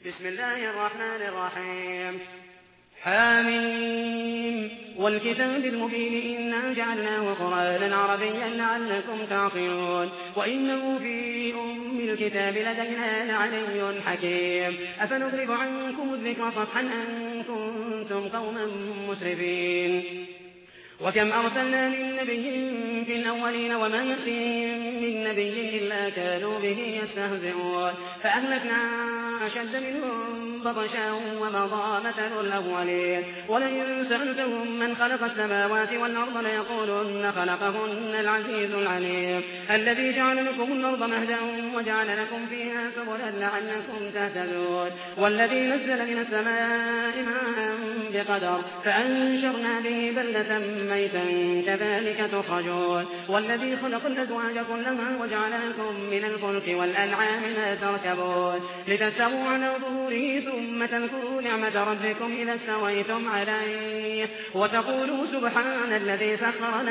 بسم الله الرحمن الرحيم. حاميم والكتاب المبين إنا جعلناه قرآنا عربيا لعلكم تعقلون وإنه في الكتاب لدينا لعلي حكيم. أفنضرب عنكم الذكر صفحا أن كنتم قوما مسرفين. وكم أرسلنا من نبي في الأولين وما يأتيهم من نبي إلا كانوا به يستهزئون فأهلكنا أشد منهم بطشا ومضى مثل الأولين. ولئن سألتهم من خلق السماوات والأرض ليقولن خلقهن العزيز العليم الذي جعل لكم الأرض مهدا وجعل لكم فيها سبلا لعلكم تهتدون والذي نزل من السماء ماء بقدر فأنشرنا به بلدة ميتا كذلك تخرجون والذي خلق الأزواج كلها وجعل لكم من الفلك والأنعام ما تركبون لتستووا على ظهوره ثم تذكروا نعمة ربكم إذا استويتم عليه وتقولوا سبحان الذي سخر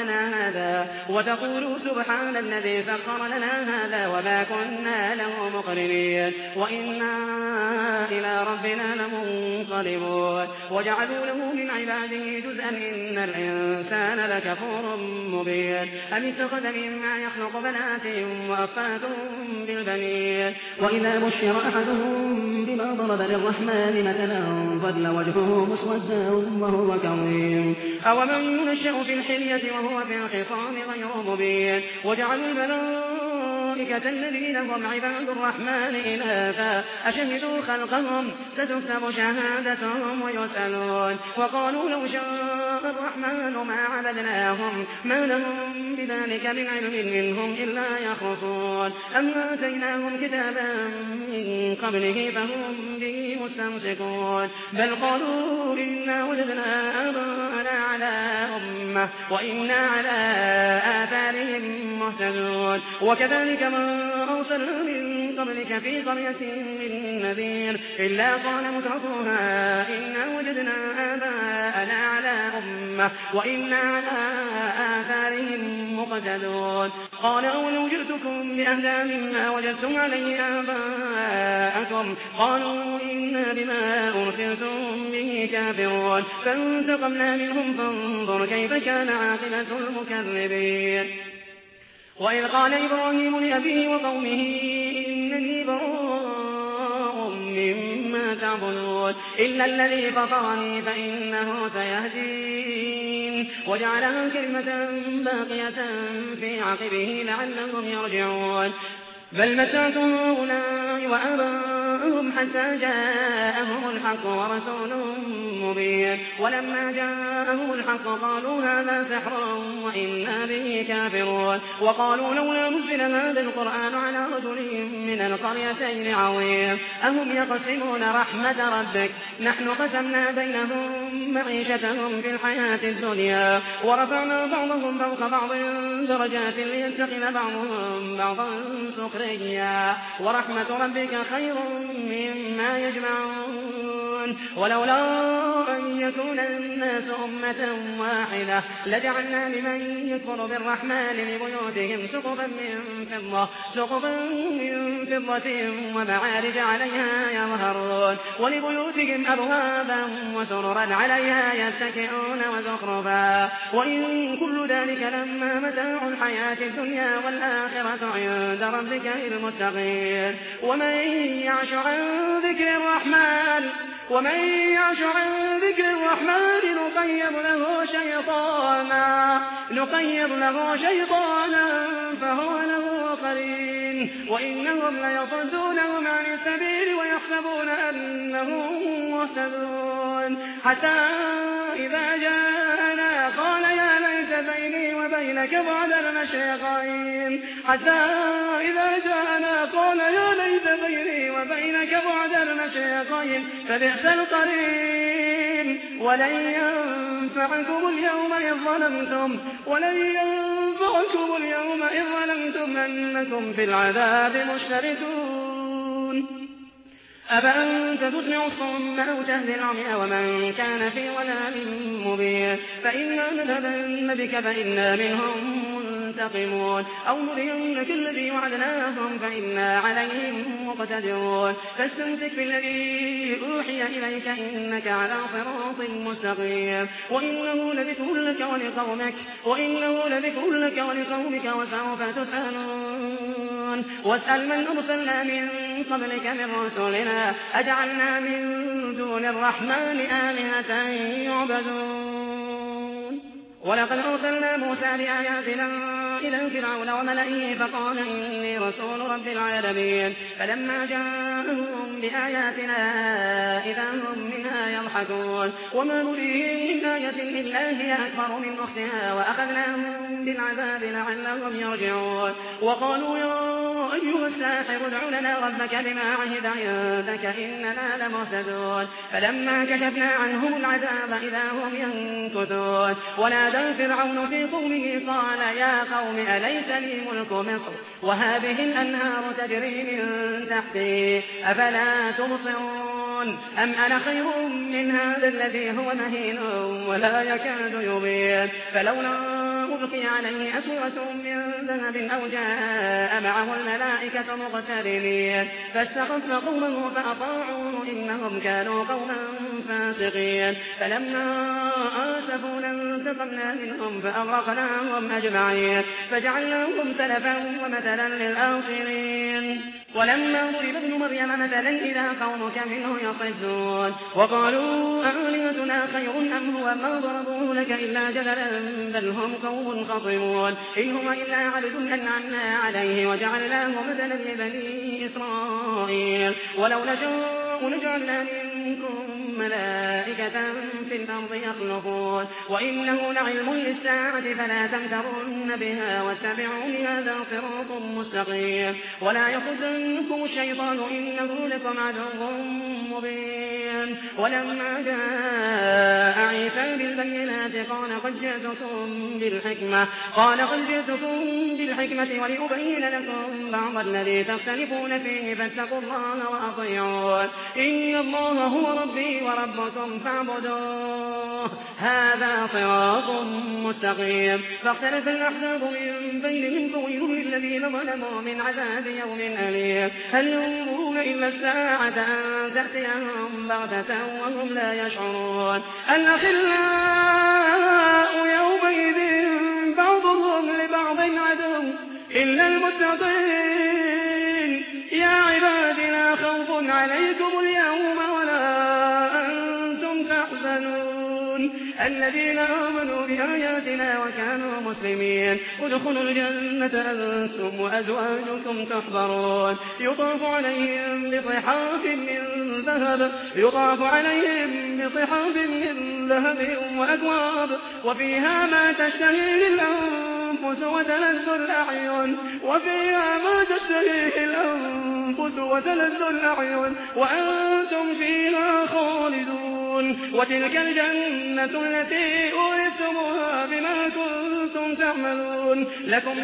لنا هذا وما كنا له مقرنين وإنا إلى ربنا لمنقلبون. وجعلوا له من عباده جزءا إن الإنسان لكفور مبين. أم اتخذ مما يخلق بنات وأصفاكم بالبنين. وإذا بشر أحدهم بما ضرب للرحمن مثلا ظل وجهه مسودا وهو كظيم أومن ينشأ في الحلية وهو في الخصام غير مبين. وجعلوا الملائكة الذين هم عباد الرحمن إناثا أشهدوا خلقهم ستكتب شهادتهم ويسألون. وقالوا لو شاء الرحمن ما عبدناهم ما لهم بذلك من علم منهم إلا يخرصون أم آتيناهم كتابا من قبله فهم به مستمسكون بل قالوا إنا وجدنا آباءنا على أمة وإنا على آثارهم مهتدون. وكذلك ما أرسلنا من قبلك في قرية من نذير إلا قال مترفوها إنا وجدنا آباءنا على أمة وإنا على آثارهم مقتدون. قال أولو جئتكم بأهدى مما وجدتم عليه آباءكم قالوا إنا بما أرسلتم به كافرون فانتقمنا منهم فانظر كيف كان عاقبة المكذبين. وإذ قال إبراهيم لأبيه وقومه إنني براء مما تعبدون إلا الذي فطرني فإنه سيهدين. وجعلها كلمة باقية في عقبه لعلهم يرجعون بل متعت هؤلاء وآباءهم حتى جاءهم الحق ورسول مبين. ولما جاءهم الحق قالوا هذا سحر وإنا به كافرون. وقالوا لولا نزل هذا القرآن على رجل من القريتين عظيم أهم يقسمون رحمة ربك نحن قسمنا بينهم معيشتهم في الحياة الدنيا ورفعنا بعضهم فوق بعض درجات ليتخذ بعضهم بعضا سخريا ورحمة ربك خير مما يجمعون. ولولا أن يكون الناس أمة واحدة لجعلنا لمن يكفر بالرحمن لبيوتهم سقفا من فضة ومعارج عليها يظهرون ولبيوتهم أبوابا وسررا عليها يتكئون وزخرفا وإن كل ذلك لما متاع الحياة الدنيا والآخرة عند ربك للمتقين. ومن يعش عن ذكر الرحمن نقيض له شيطانا فهو له قرين وإنهم ليصدونهم عن السبيل ويحسبون أنهم مهتدون حتى إذا جاءنا قال يا ليت بيني وبينك بعد المشرقين فبئس القرين. ولن ينفعكم اليوم إذ ظلمتم أنكم في العذاب مشتركون. أفأنت تسمع الصم أو تهدي العمي ومن كان في ضلال مبين. فإنا نذهبن بك فإنا منهم مستقيمون أو نرينك الذي وعدناهم فإنا عليهم مقتدرون فاستمسك بالذي أوحي إليك إنك على صراط مستقيم وإنه لذكر لك ولقومك وسوف تسألون واسأل من أرسلنا من قبلك من رسلنا أجعلنا من دون الرحمن آلهة يعبدون ولقد أرسلنا موسى بآياتنا إلى فرعون وملئه فقال إني رسول رب العالمين فلما جاءهم بآياتنا إذا هم منها يضحكون وما نريهم من آية إلا هي أكبر من أختها وأخذناهم بالعذاب لعلهم يرجعون وقالوا يا أيها الساحر ادع لنا ربك بما عهد عندك إننا لمهتدون فلما كشفنا عنهم العذاب إذا هم ينكثون ونادى فرعون في قومه قال يا قوم أليس لي ملك مصر وهذه الأنهار تجري من تحتي أفلا تبصرون أم أنا خير من هذا الذي هو مهين ولا يكاد يبين فلولا ألقي عليه أسورة من ذهب أو جاء معه الملائكة مقترنين فاستخف قومه فأطاعوه إنهم كانوا قوما فاسقين فلما آسفونا انتقمنا منهم فأغرقناهم أجمعين فجعلناهم سلفا ومثلا للآخرين ولما ضرب ابن مريم مثلا إذا قومك منه يصدون وقالوا آلهتنا خير أم هو ما ضربوه لك إلا جدلا بل هم قوم خصمون إن هم إلا عبد أنعمنا عليه وجعلناه مثلا لبني إسرائيل ولو نشاء لجعلنا منكم ملائكة في الأرض يخلقون وإنه لعلم للساعة فلا تمترن بها واتبعون هذا صراط مستقيم ولا يصدنكم الشيطان إنه لكم عدو مبين ولما جاء عيسى بالبينات قال قد جئتكم بالحكمة ولأبين لكم بعض الذي تختلفون فيه فاتقوا الله وأطيعون إن الله هو ربي وربكم فاعبدوه هذا صراط مستقيم فاختلف الأحزاب من بينهم فويل للذين ظلموا من عذاب يوم أليم هل ينظرون إلا الساعة أن تأتيهم بغتة وهم لا يشعرون الأخلاء يومئذ بعضهم لبعض عدو إلا المتقين يا عباد لا خوف عليكم اليوم ولا أنتم تحزنون الذين آمنوا بآياتنا وكانوا مسلمين ادخلوا الجنة أنتم وأزواجكم تحبرون يطاف عليهم بصحاف من ذهب وأكواب وفيها ما تشتهيه الأنفس وتلذ الأعين وأنتم فيها خالدون وتلك الجنة التي أورثتموها بما كنتم تعملون لكم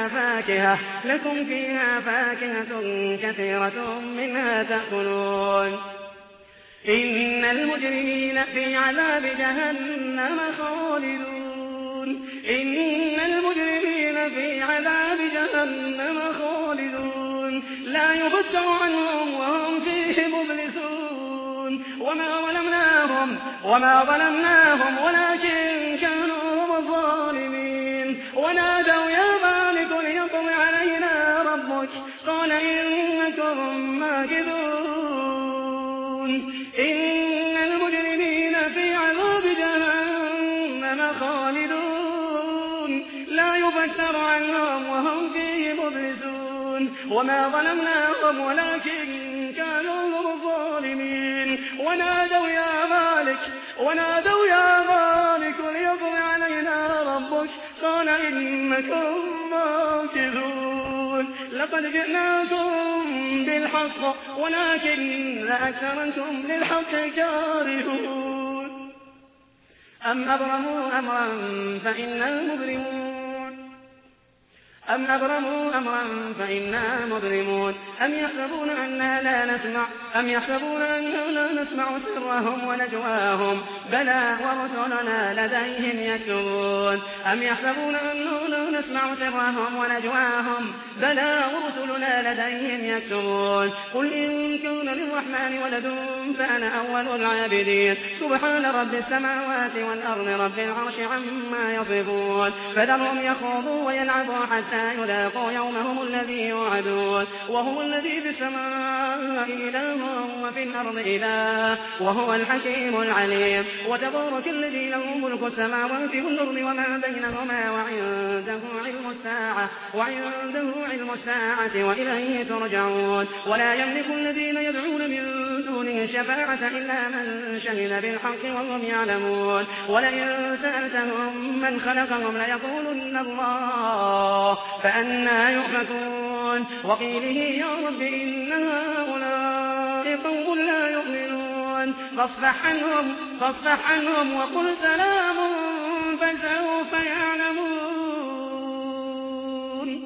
فيها فاكهة كثيرة منها تأكلون إن المجرمين في عذاب جهنم خالدون لا يفتر عنهم وهم فيه مبلسون وما ظلمناهم ولكن كانوا هم الظالمين ونادوا يا مالك ليقض علينا ربك قال إنكم ماكثون إن المجرمين في عذاب جهنم خالدون لا يفتر عنهم وهم فيه مبلسون وما ظلمناهم ولكن كانوا هم الظالمين ونادوا يا مالك ليقض علينا ربك قال إنكم ماكثون لقد جئناكم بالحق ولكن أكثركم للحق كارهون أم أبرموا أمرا فإن أم أبرموا أمرا فإنا مبرمون أم يحسبون أننا لا نسمع سرهم ونجواهم بلى ورسلنا لديهم يكتبون أم يحسبون أننا لا نسمع سرهم ونجواهم بلى ورسلنا لديهم يكتبون قل إن كان للرحمن ولد فأنا أول العابدين سبحان رب السماوات والأرض رب العرش عما يصفون فذرهم يخوضوا ويلعبوا حتى يلاقوا يومهم الذي يوعدون وهو الذي في السماء إله وفي الأرض إله وهو الحكيم العليم وتبارك الذي له ملك السماوات والأرض وما بينهما وعنده علم الساعة وإليه ترجعون ولا يملك الذين يدعون من دونه الشفاعة إلا من شهد بالحق وهم يعلمون ولئن سألتهم من خلقهم ليقولن الله فأنى يؤفكون وقيله يا رب إن هؤلاء قوم لا يؤمنون فاصفح عنهم وقل سلام فسوف